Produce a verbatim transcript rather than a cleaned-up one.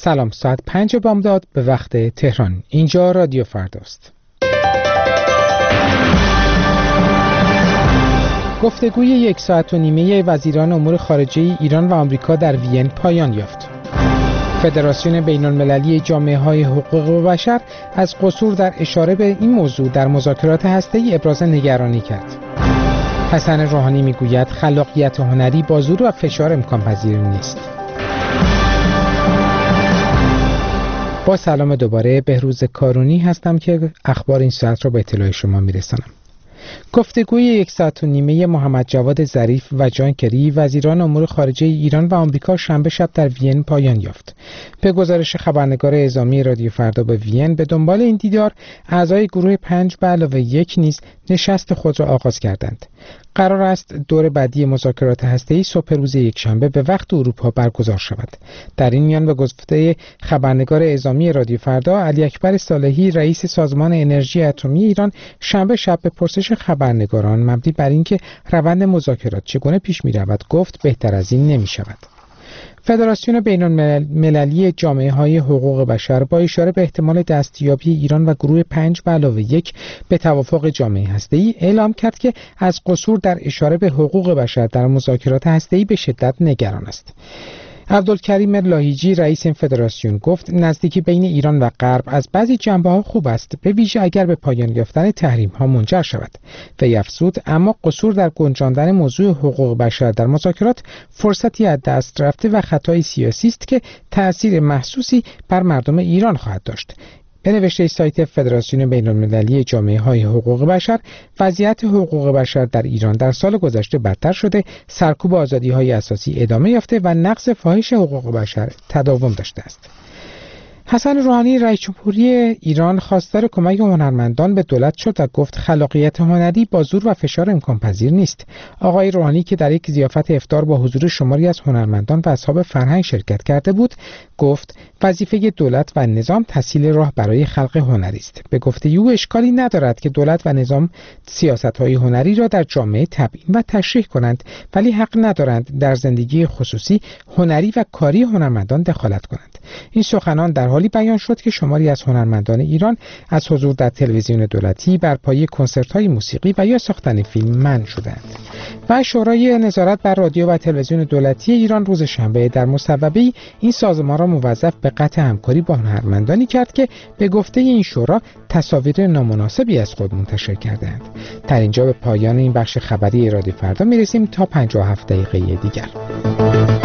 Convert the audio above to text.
سلام، ساعت پنج بامداد به وقت تهران. اینجا رادیو فرداست. گفتگوی یک ساعت و نیمه وزیران امور خارجه ایران و آمریکا در وین پایان یافت. فدراسیون بین‌المللی جامعه‌های حقوق بشر از قصور در اشاره به این موضوع در مذاکرات هسته‌ای ابراز نگرانی کرد. حسن روحانی میگوید خلاقیت هنری با زور و فشار امکان پذیر نیست. با سلام دوباره، بهروز کارونی هستم که اخبار این ساعت را به اطلاع شما میرسانم. گفتگوی یک ساعت و نیمه محمد جواد ظریف و جان کری وزیران امور خارجه ایران و آمریکا شنبه شب در وین پایان یافت. به گزارش خبرنگار اعزامی رادیو فردا به وین، به دنبال این دیدار اعضای گروه پنج به علاوه یک نیز نشست خود را آغاز کردند. قرار است دور بعدی مذاکرات هسته‌ای صبح روز یکشنبه به وقت اروپا برگزار شود. در این میان به گفته خبرنگار اعزامی رادیو فردا، علی اکبر صالحی رئیس سازمان انرژی اتمی ایران شنبه شب به پرسش خبرنگاران مبنی بر اینکه روند مذاکرات چگونه پیش می‌رود گفت بهتر از این نمی‌شود. فدراسیون بین‌المللی جامعه‌های حقوق بشر با اشاره به احتمال دستیابی ایران و گروه پنج به علاوه یک به توافق جامعه هسته‌ای اعلام کرد که از قصور در اشاره به حقوق بشر در مذاکرات هسته‌ای به شدت نگران است. عبدالکریم لاهیجی رئیس این فدراسیون گفت نزدیکی بین ایران و غرب از بعضی جنبه‌ها خوب است، به ویژه اگر به پایان یافتن تحریم‌ها منجر شود. وی افزود اما قصور در گنجاندن موضوع حقوق بشر در مذاکرات فرصتی از دست رفته و خطای سیاسی است که تأثیر محسوسی بر مردم ایران خواهد داشت. به نوشته سایت فدراسیون بین‌المللی جامعه‌های حقوق بشر، وضعیت حقوق بشر در ایران در سال گذشته بدتر شده، سرکوب آزادی‌های اساسی ادامه یافته و نقض فاحش حقوق بشر تداوم داشته است. حسن روحانی رئیس جمهوری ایران خواستار کمک هنرمندان به دولت شد و گفت خلاقیت هنری با زور و فشار امکان پذیر نیست. آقای روحانی که در یک ضیافت افطار با حضور شماری از هنرمندان و اصحاب فرهنگ شرکت کرده بود، گفت وظیفه دولت و نظام تسهیل راه برای خلق هنری است. به گفته او اشکالی ندارد که دولت و نظام سیاست‌های هنری را در جامعه تبیین و تشریح کنند، ولی حق ندارند در زندگی خصوصی، هنری و کاری هنرمندان دخالت کنند. این سخنان در حالی بیان شد که شماری از هنرمندان ایران از حضور در تلویزیون دولتی بر پایه کنسرت‌های موسیقی و یا ساختن فیلم منع شدند. و شورای نظارت بر رادیو و تلویزیون دولتی ایران روز شنبه در مصوبه‌ای این سازمان را موظف به قطع همکاری با هنرمندانی کرد که به گفته این شورا تصاویر نامناسبی از خود منتشر کردند. در اینجا به پایان این بخش خبری رادیو فردا میرسیم تا پنجاه و هفت دقیقه دیگر.